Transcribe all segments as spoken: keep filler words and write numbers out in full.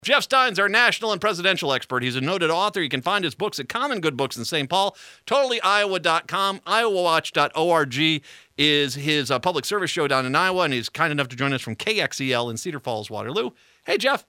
Jeff Stein's our national and presidential expert. He's a noted author. You can find his books at Common Good Books in Saint Paul, totally iowa dot com, iowa watch dot org is his uh, public service show down in Iowa, and he's kind enough to join us from K X E L in Cedar Falls, Waterloo. Hey, Jeff.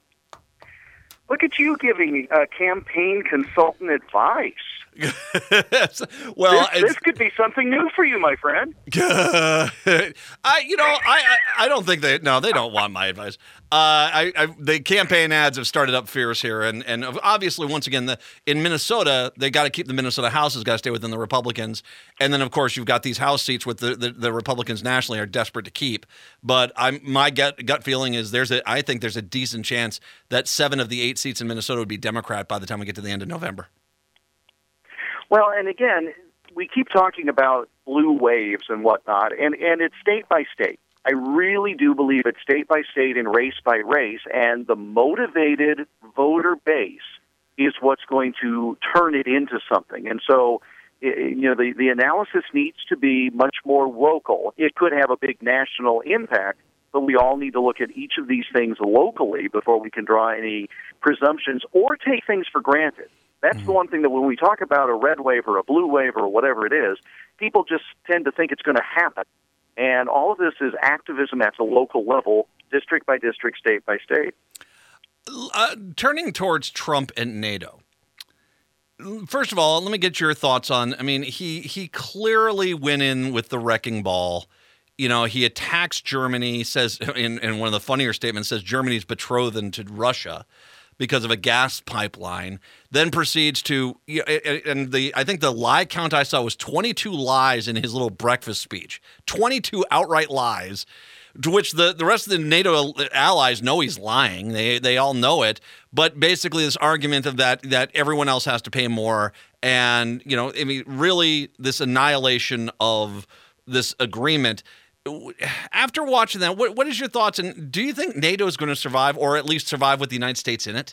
Look at you giving uh, campaign consultant advice. well, this, this could be something new for you, my friend. Uh, I, you know, I, I, I don't think they. No, they don't want my advice. Uh, I, I, the campaign ads have started up fierce here, and and obviously, once again, the in Minnesota, they got to keep the Minnesota House has got to stay within the Republicans, and then of course you've got these House seats with the, the, the Republicans nationally are desperate to keep. But I'm my gut gut feeling is there's a I think there's a decent chance that seven of the eight seats in Minnesota would be Democrat by the time we get to the end of November. Well, and again, we keep talking about blue waves and whatnot, and, and it's state by state. I really do believe it's state by state and race by race, and the motivated voter base is what's going to turn it into something. And so, you know, the, the analysis needs to be much more local. It could have a big national impact, but we all need to look at each of these things locally before we can draw any presumptions or take things for granted. That's the one thing that when we talk about a red wave or a blue wave or whatever it is, people just tend to think it's going to happen. And all of this is activism at the local level, district by district, state by state. Uh, turning towards Trump and NATO. First of all, let me get your thoughts on, I mean, he he clearly went in with the wrecking ball. You know, he attacks Germany, says, in, in one of the funnier statements, says Germany's betrothed to Russia because of a gas pipeline, then proceeds to, and the I think the lie count I saw was twenty-two lies in his little breakfast speech. twenty-two outright lies, to which the, the rest of the NATO allies know he's lying. They they all know it. But basically this argument of that that everyone else has to pay more, and, you know, I mean, really this annihilation of this agreement. After watching that, what, what is your thoughts? And do you think NATO is going to survive, or at least survive with the United States in it?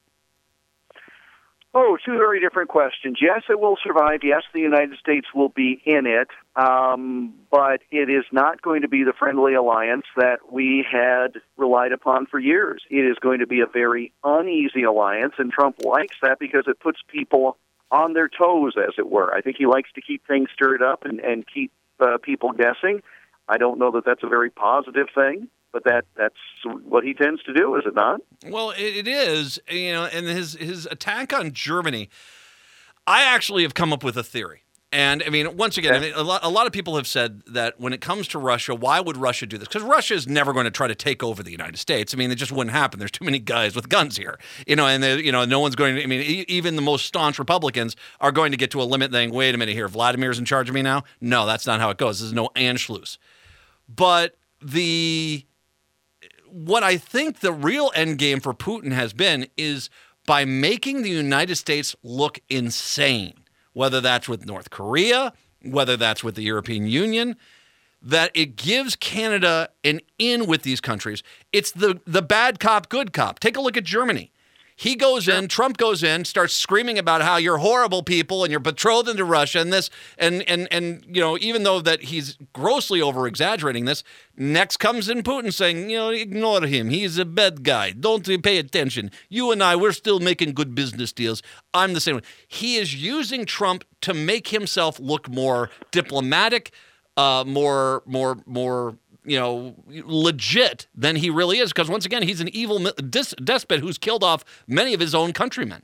Oh, two very different questions. Yes, it will survive. Yes, the United States will be in it. Um, but it is not going to be the friendly alliance that we had relied upon for years. It is going to be a very uneasy alliance, and Trump likes that because it puts people on their toes, as it were. I think he likes to keep things stirred up and, and keep uh, people guessing. I don't know that that's a very positive thing, but that that's what he tends to do, is it not? Well, it, it is, you know, and his his attack on Germany, I actually have come up with a theory. And, I mean, once again, I mean, a, lot, a lot of people have said that when it comes to Russia, why would Russia do this? Because Russia is never going to try to take over the United States. I mean, it just wouldn't happen. There's too many guys with guns here. You know, and, they, you know, no one's going to, I mean, e- even the most staunch Republicans are going to get to a limit saying, wait a minute here, Vladimir's in charge of me now? No, that's not how it goes. This is no Anschluss. But the what I think the real end game for Putin has been is by making the United States look insane, whether that's with North Korea, whether that's with the European Union, that it gives Canada an in with these countries. It's the, the bad cop, good cop. Take a look at Germany. He goes in, Trump goes in, starts screaming about how you're horrible people and you're betrothed to Russia and this, and and and you know, even though that he's grossly over-exaggerating this, next comes in Putin saying, you know, ignore him. He's a bad guy. Don't pay attention. You and I, we're still making good business deals. I'm the same way. He is using Trump to make himself look more diplomatic, uh, more, more, more, you know, legit than he really is. Because once again, he's an evil dis- despot who's killed off many of his own countrymen.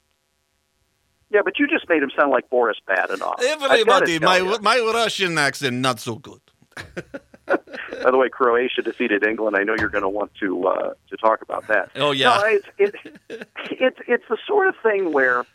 Yeah, but you just made him sound like Boris Badenov. Everybody, my you. my Russian accent, not so good. By the way, Croatia defeated England. I know you're going to want to uh, to talk about that. Oh, yeah. No, it's, it, it's, it's the sort of thing where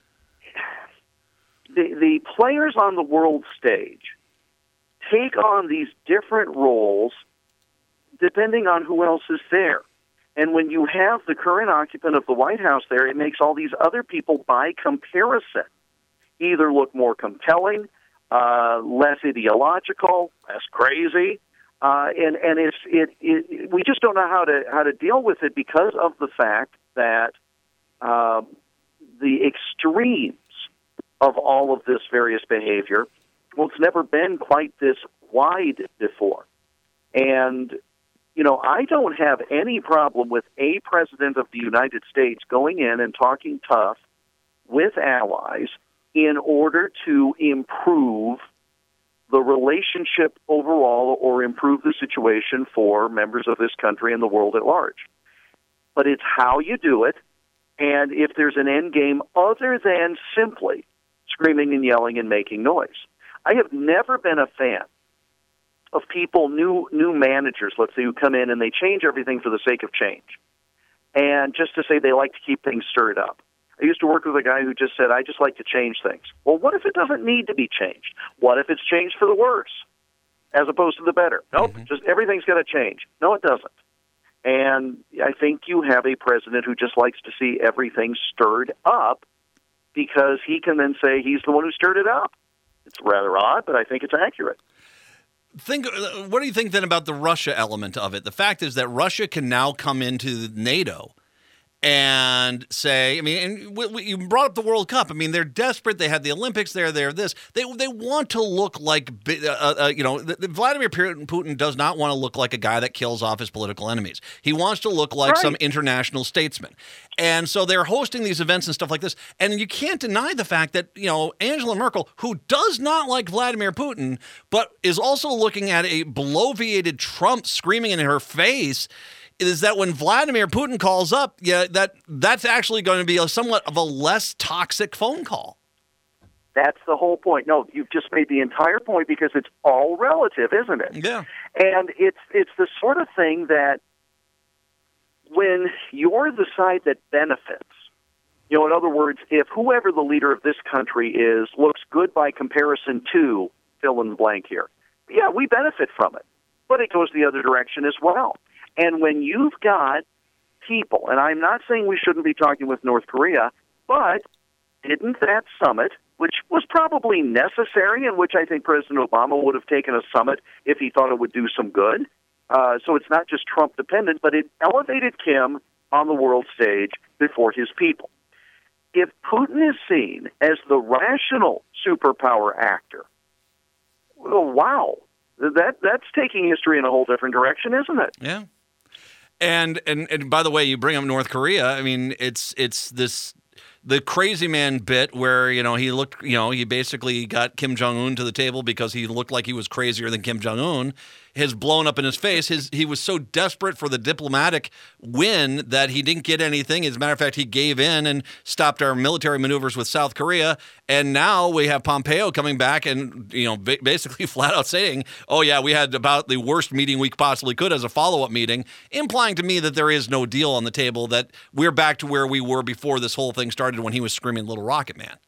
the the players on the world stage take on these different roles depending on who else is there. And when you have the current occupant of the White House there, it makes all these other people, by comparison, either look more compelling, uh, less ideological, less crazy, uh, and and it's it, it we just don't know how to how to deal with it because of the fact that uh, the extremes of all of this various behavior. Well, it's never been quite this wide before. And you know, I don't have any problem with a president of the United States going in and talking tough with allies in order to improve the relationship overall or improve the situation for members of this country and the world at large. But it's how you do it, and if there's an end game other than simply screaming and yelling and making noise. I have never been a fan of people, new new managers, let's say, who come in and they change everything for the sake of change. And just to say they like to keep things stirred up. I used to work with a guy who just said, I just like to change things. Well, what if it doesn't need to be changed? What if it's changed for the worse as opposed to the better? Nope, mm-hmm. just everything's got to change. No, it doesn't. And I think you have a president who just likes to see everything stirred up because he can then say he's the one who stirred it up. It's rather odd, but I think it's accurate. Think, what do you think then about the Russia element of it? The fact is that Russia can now come into NATO and say, I mean, and we, we, you brought up the World Cup. I mean, they're desperate. They had the Olympics there. They're this. They they want to look like, uh, uh, you know, the, the Vladimir Putin does not want to look like a guy that kills off his political enemies. He wants to look like right. some international statesman. And so they're hosting these events and stuff like this. And you can't deny the fact that, you know, Angela Merkel, who does not like Vladimir Putin, but is also looking at a bloviated Trump screaming in her face, is that when Vladimir Putin calls up, yeah, that that's actually going to be a somewhat of a less toxic phone call. That's the whole point. No, you've just made the entire point because it's all relative, isn't it? Yeah. And it's it's the sort of thing that when you're the side that benefits, you know, in other words, if whoever the leader of this country is looks good by comparison to fill in the blank here, yeah, we benefit from it. But it goes the other direction as well. And when you've got people, and I'm not saying we shouldn't be talking with North Korea, but didn't that summit, which was probably necessary and which I think President Obama would have taken a summit if he thought it would do some good. Uh, so it's not just Trump dependent, but it elevated Kim on the world stage before his people. If Putin is seen as the rational superpower actor, well, wow, that that's taking history in a whole different direction, isn't it? Yeah. And, and and by the way, you bring up North Korea. I mean, it's it's this the crazy man bit where, you know, he looked, you know, he basically got Kim Jong-un to the table because he looked like he was crazier than Kim Jong-un, has blown up in his face. His he was so desperate for the diplomatic win that he didn't get anything. As a matter of fact, he gave in and stopped our military maneuvers with South Korea. And now we have Pompeo coming back and, you know, basically flat out saying, oh, yeah, we had about the worst meeting we possibly could as a follow-up meeting, implying to me that there is no deal on the table, that we're back to where we were before this whole thing started when he was screaming Little Rocket Man.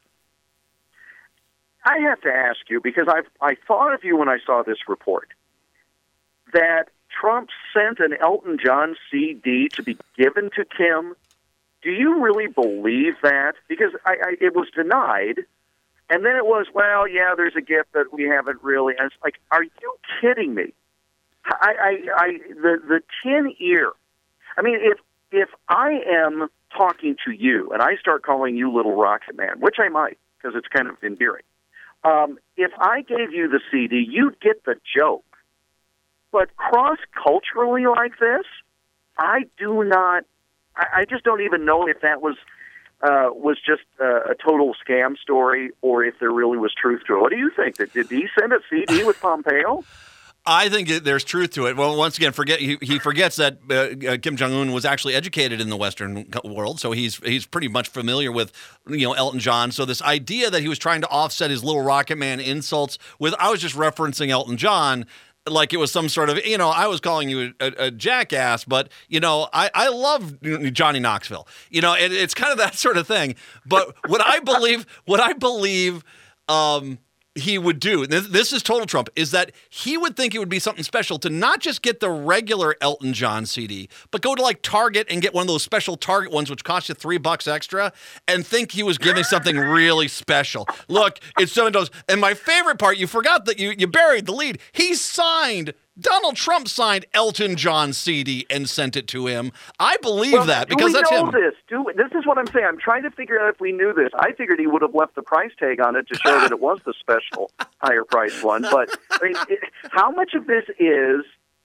I have to ask you, because I've, I thought of you when I saw this report, that Trump sent an Elton John C D to be given to Kim. Do you really believe that? Because I, I, it was denied, and then it was, well, yeah, there's a gift that we haven't really. And it's like, are you kidding me? I, I, I the the tin ear. I mean, if if I am talking to you and I start calling you Little Rocket Man, which I might because it's kind of endearing. Um, if I gave you the C D, you'd get the joke. But cross-culturally like this, I do not, I, I just don't even know if that was uh, was just a, a total scam story or if there really was truth to it. What do you think? Did, did he send a C D with Pompeo? I think there's truth to it. Well, once again, forget he, he forgets that uh, Kim Jong-un was actually educated in the Western world, so he's he's pretty much familiar with, you know, Elton John. So this idea that he was trying to offset his Little Rocket Man insults with, I was just referencing Elton John, like it was some sort of, you know, I was calling you a, a jackass, but, you know, I, I love Johnny Knoxville. You know, it, it's kind of that sort of thing. But what I believe, what I believe um, he would do, this, this is total Trump, is that he would think it would be something special to not just get the regular Elton John C D, but go to like Target and get one of those special Target ones, which cost you three bucks extra, and think he was giving something really special. Look, it's seven dollars. And my favorite part, you forgot that you, you buried the lead. He signed, Donald Trump signed Elton John C D and sent it to him. I believe well, that because that's him. Do we know this? Do we, this is what I'm saying. I'm trying to figure out if we knew this. I figured he would have left the price tag on it to show that it was the special higher price one. But I mean, it, how much of this is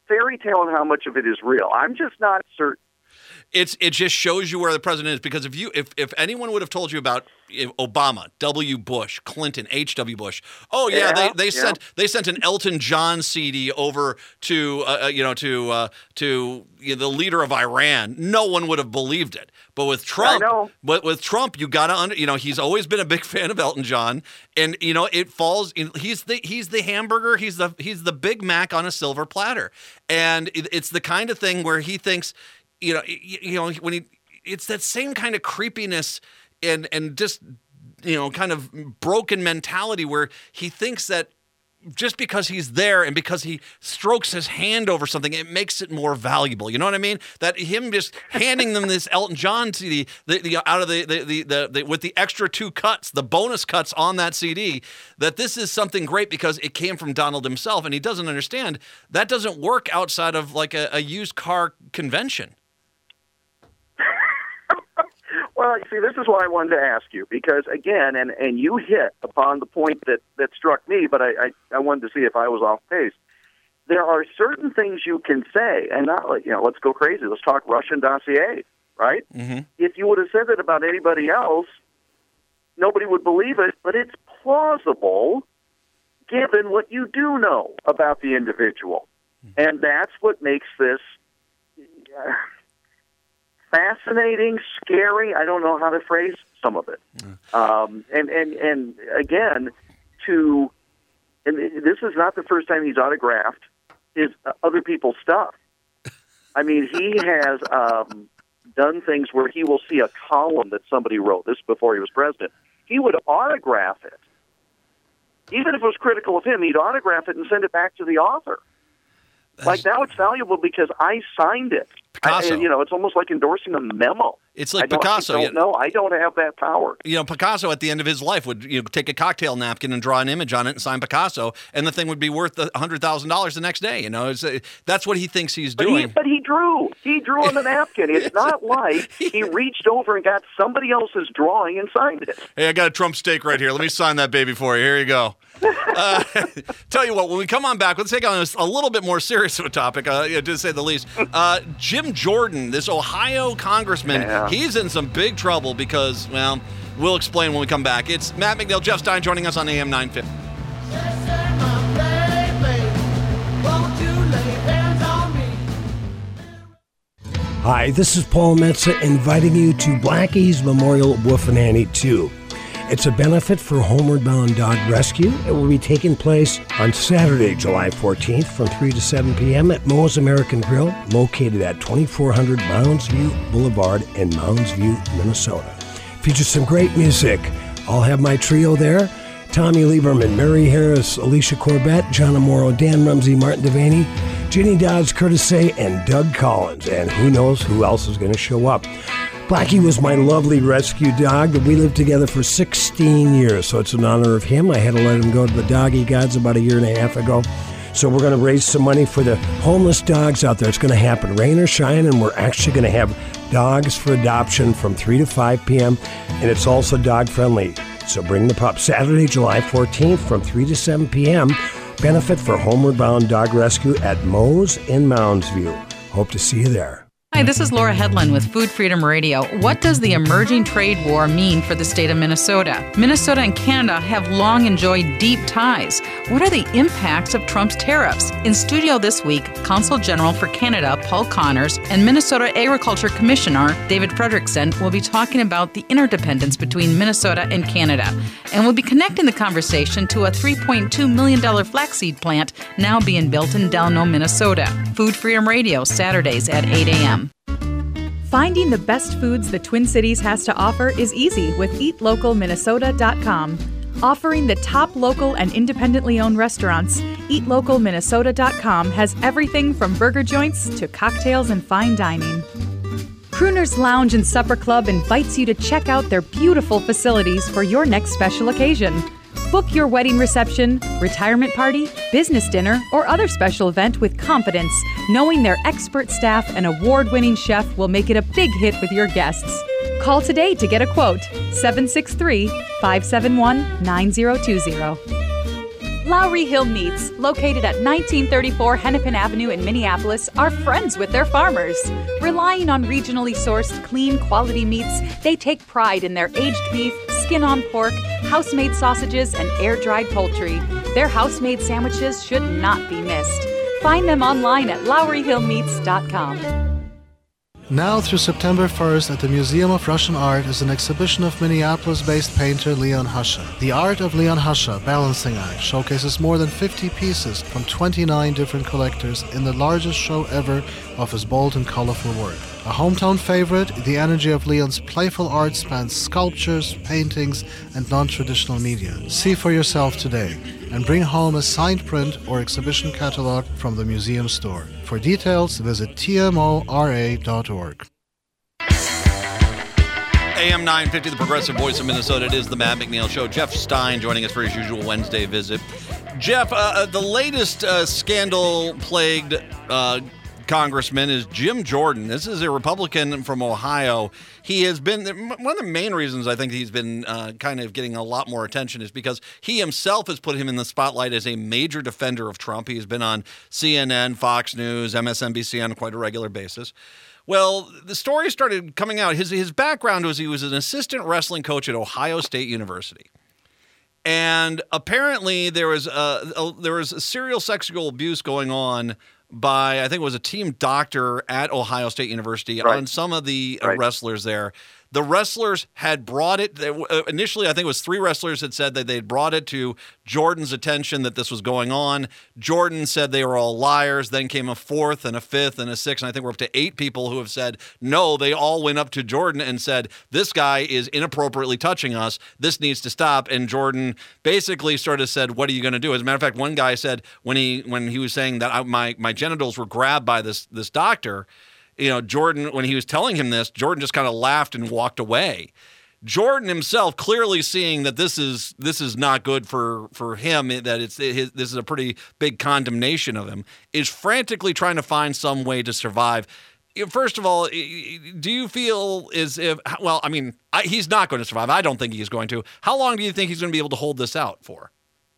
fairy tale and how much of it is real? I'm just not certain. It's it just shows you where the president is, because if you if, if anyone would have told you about Obama, W. Bush, Clinton, H W. Bush, oh yeah, yeah they they yeah. sent they sent an Elton John C D over to uh, you know to uh, to you know, the leader of Iran, no one would have believed it. But with Trump, I know. but with Trump, you gotta under you know he's always been a big fan of Elton John, and you know it falls. He's the he's the hamburger, he's the he's the Big Mac on a silver platter, and it, it's the kind of thing where he thinks. You know, you, you know when he, it's that same kind of creepiness and and just you know kind of broken mentality where he thinks that just because he's there and because he strokes his hand over something, it makes it more valuable. You know what I mean? That him just handing them this Elton John C D, the, the out of the the, the the the with the extra two cuts, the bonus cuts on that C D, that this is something great because it came from Donald himself, and he doesn't understand that doesn't work outside of like a, a used car convention. Well, see, this is why I wanted to ask you, because, again, and, and you hit upon the point that, that struck me, but I, I, I wanted to see if I was off base. There are certain things you can say, and not like, you know, let's go crazy. Let's talk Russian dossier, right? Mm-hmm. If you would have said it about anybody else, nobody would believe it, but it's plausible given what you do know about the individual. Mm-hmm. And that's what makes this... Uh, fascinating, scary. I don't know how to phrase some of it. Mm. Um, and, and, and again, to, and this is not the first time he's autographed his uh, other people's stuff. I mean, he has um, done things where he will see a column that somebody wrote, this before he was president. He would autograph it. Even if it was critical of him, he'd autograph it and send it back to the author. That's... Like, now it's valuable because I signed it. Picasso. I, you know, it's almost like endorsing a memo. It's like I don't, Picasso. I don't know. I don't have that power. You know, Picasso at the end of his life would you know, take a cocktail napkin and draw an image on it and sign Picasso, and the thing would be worth one hundred thousand dollars the next day. You know, it's, uh, that's what he thinks he's but doing. He, but he drew. He drew on the napkin. It's not like he reached over and got somebody else's drawing and signed it. Hey, I got a Trump steak right here. Let me sign that baby for you. Here you go. Uh, tell you what, when we come on back, let's take on a, a little bit more serious of a topic, uh, to say the least. Uh, Jim Jordan, this Ohio congressman, yeah. he's in some big trouble because, well, we'll explain when we come back. It's Matt McNeil, Jeff Stein joining us on A M nine fifty. Hi, this is Paul Metza inviting you to Blackie's Memorial Wolf and Annie two. It's a benefit for Homeward Bound Dog Rescue. It will be taking place on Saturday, July fourteenth from three to seven p.m. at Moe's American Grill, located at twenty-four hundred Mounds View Boulevard in Mounds View, Minnesota. Features some great music. I'll have my trio there. Tommy Lieberman, Mary Harris, Alicia Corbett, John Amoro, Dan Rumsey, Martin Devaney, Jenny Dodds Curtisay, and Doug Collins. And who knows who else is going to show up. Blackie was my lovely rescue dog that we lived together for sixteen years, so it's in honor of him. I had to let him go to the doggy gods about a year and a half ago. So we're going to raise some money for the homeless dogs out there. It's going to happen, rain or shine, and we're actually going to have dogs for adoption from three to five p.m., and it's also dog-friendly. So bring the pup. Saturday, July fourteenth from three to seven p.m., benefit for Homeward Bound Dog Rescue at Moe's in Mounds View. Hope to see you there. Hi, this is Laura Headland with Food Freedom Radio. What does the emerging trade war mean for the state of Minnesota? Minnesota and Canada have long enjoyed deep ties. What are the impacts of Trump's tariffs? In studio this week, Consul General for Canada, Paul Connors, and Minnesota Agriculture Commissioner, David Frederickson, will be talking about the interdependence between Minnesota and Canada. And we'll be connecting the conversation to a three point two million dollars flaxseed plant now being built in Delano, Minnesota. Food Freedom Radio, Saturdays at eight a.m. Finding the best foods the Twin Cities has to offer is easy with eat local minnesota dot com. Offering the top local and independently owned restaurants, eat local minnesota dot com has everything from burger joints to cocktails and fine dining. Crooner's Lounge and Supper Club invites you to check out their beautiful facilities for your next special occasion. Book your wedding reception, retirement party, business dinner, or other special event with confidence, knowing their expert staff and award-winning chef will make it a big hit with your guests. Call today to get a quote, seven six three, five seven one, nine zero two zero. Lowry Hill Meats, located at nineteen thirty-four Hennepin Avenue in Minneapolis, are friends with their farmers. Relying on regionally sourced, clean, quality meats, they take pride in their aged beef, skin-on pork, house-made sausages, and air-dried poultry. Their house-made sandwiches should not be missed. Find them online at lowry hill meats dot com. Now through September first at the Museum of Russian Art is an exhibition of Minneapolis-based painter Leon Husha. The art of Leon Husha, Balancing Act, showcases more than fifty pieces from twenty-nine different collectors in the largest show ever of his bold and colorful work. A hometown favorite, the energy of Leon's playful art spans sculptures, paintings, and non-traditional media. See for yourself today and bring home a signed print or exhibition catalog from the museum store. For details, visit T M O R A dot org. A M nine fifty, the Progressive Voice of Minnesota. It is the Matt McNeil Show. Jeff Stein joining us for his usual Wednesday visit. Jeff, uh, the latest uh, scandal-plagued uh, congressman is Jim Jordan. This is a Republican from Ohio. He has been, one of the main reasons I think he's been uh, kind of getting a lot more attention is because he himself has put him in the spotlight as a major defender of Trump. He's been on C N N, Fox News, M S N B C on quite a regular basis. Well, the story started coming out. His, his background was he was an assistant wrestling coach at Ohio State University. And apparently there was a, a, there was a serial sexual abuse going on by, I think it was a team doctor at Ohio State University right. on some of the right. wrestlers there. The wrestlers had brought it, initially I think it was three wrestlers had said that they'd brought it to Jordan's attention that this was going on. Jordan said they were all liars. Then came a fourth and a fifth and a sixth, and I think we're up to eight people who have said, no, they all went up to Jordan and said, this guy is inappropriately touching us. This needs to stop. And Jordan basically sort of said, what are you going to do? As a matter of fact, one guy said when he when he was saying that I, my, my genitals were grabbed by this this doctor, you know, Jordan, when he was telling him this, Jordan just kind of laughed and walked away. Jordan himself, clearly seeing that this is this is not good for for him, that it's his, this is a pretty big condemnation of him, is frantically trying to find some way to survive. First of all, do you feel as if, well, I mean, I, he's not going to survive. I don't think he's going to. How long do you think he's going to be able to hold this out for?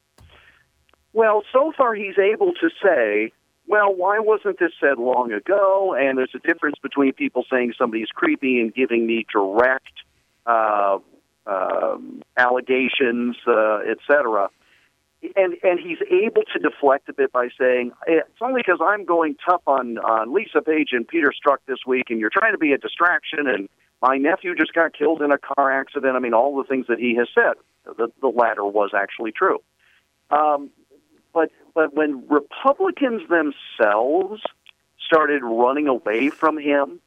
Well, so far he's able to say, well, why wasn't this said long ago? And there's a difference between people saying somebody's creepy and giving me direct uh, um, allegations, uh, et cetera. And and he's able to deflect a bit by saying, it's only because I'm going tough on, on Lisa Page and Peter Strzok this week, and you're trying to be a distraction, and my nephew just got killed in a car accident. I mean, all the things that he has said, the, the latter was actually true. Um, but but when Republicans themselves started running away from him,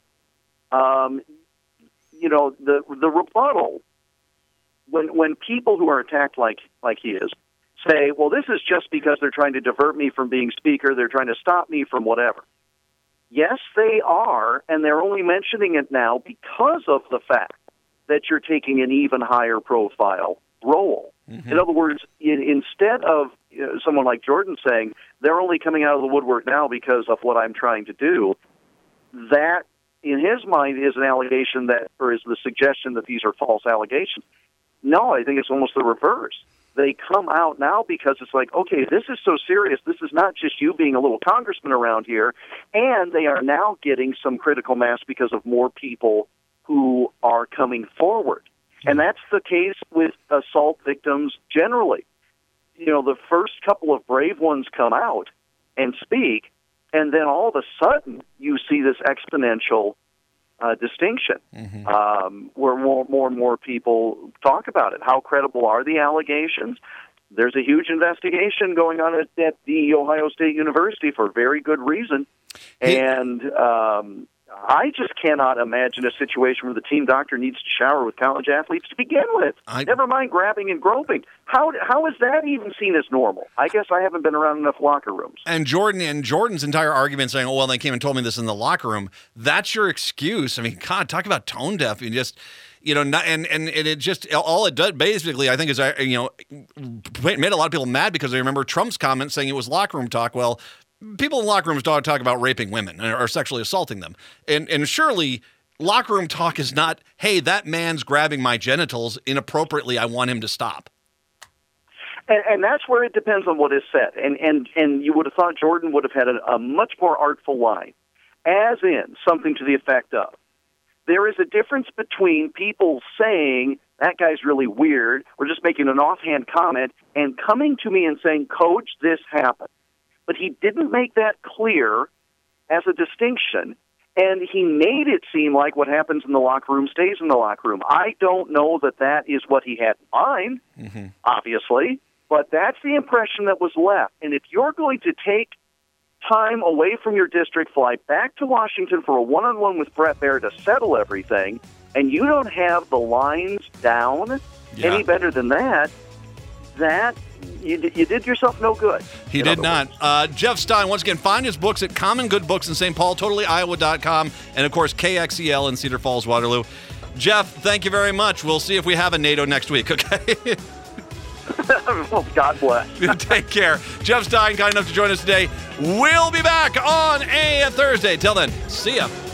um, you know, the the rebuttal, when when people who are attacked like like he is, say, well, this is just because they're trying to divert me from being speaker, they're trying to stop me from whatever. Yes, they are, and they're only mentioning it now because of the fact that you're taking an even higher profile role. Mm-hmm. In other words, in, instead of you know, someone like Jordan saying, they're only coming out of the woodwork now because of what I'm trying to do, that, in his mind, is an allegation that, or is the suggestion that these are false allegations. No, I think it's almost the reverse. They come out now because it's like, okay, this is so serious. This is not just you being a little congressman around here. And they are now getting some critical mass because of more people who are coming forward. And that's the case with assault victims generally. You know, the first couple of brave ones come out and speak, and then all of a sudden you see this exponential Uh, distinction, mm-hmm. um, where more, more and more people talk about it. How credible are the allegations? There's a huge investigation going on at, at the Ohio State University for very good reason. Hey. And um, I just cannot imagine a situation where the team doctor needs to shower with college athletes to begin with. I... Never mind grabbing and groping. How how is that even seen as normal? I guess I haven't been around enough locker rooms. And Jordan and Jordan's entire argument saying, oh, well, they came and told me this in the locker room. That's your excuse. I mean, God, talk about tone deaf. You just, you know, not, and, and, and it just, all it does basically, I think, is, you know, made a lot of people mad because they remember Trump's comment saying it was locker room talk. Well, people in locker rooms don't talk about raping women or sexually assaulting them. And and surely locker room talk is not, hey, that man's grabbing my genitals inappropriately. I want him to stop. And, and that's where it depends on what is said. And, and, and you would have thought Jordan would have had a, a much more artful line, as in something to the effect of, there is a difference between people saying, that guy's really weird, or just making an offhand comment, and coming to me and saying, Coach, this happened. But he didn't make that clear as a distinction, and he made it seem like what happens in the locker room stays in the locker room. I don't know that that is what he had in mind, mm-hmm. obviously, but that's the impression that was left. And if you're going to take time away from your district, fly back to Washington for a one-on-one with Bret Baier to settle everything, and you don't have the lines down yeah. any better than that, that you, you did yourself no good. He did not. Uh, Jeff Stein, once again, find his books at Common Good Books in Saint Paul, totally iowa dot com, and, of course, K X E L in Cedar Falls, Waterloo. Jeff, thank you very much. We'll see if we have a NATO next week, okay? Well, God bless. Take care. Jeff Stein, kind enough to join us today. We'll be back on a Thursday. Till then, see ya.